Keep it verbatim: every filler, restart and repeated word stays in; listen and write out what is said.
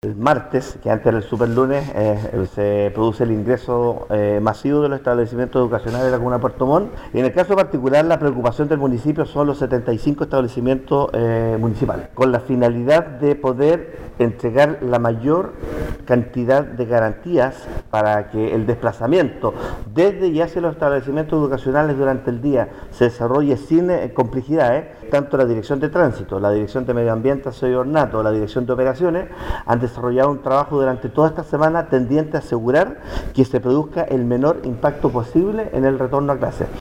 El martes, que antes era el superlunes, eh, se produce el ingreso eh, masivo de los establecimientos educacionales de la comuna de Puerto Montt. Y en el caso particular, la preocupación del municipio son los setenta y cinco establecimientos eh, municipales, con la finalidad de poder entregar la mayor cantidad de garantías para que el desplazamiento desde y hacia los establecimientos educacionales durante el día se desarrolle sin eh, complejidades. Tanto la Dirección de Tránsito, la Dirección de Medio Ambiente, Aseo y Ornato, la Dirección de Operaciones han desarrollado un trabajo durante toda esta semana tendiente a asegurar que se produzca el menor impacto posible en el retorno a clase.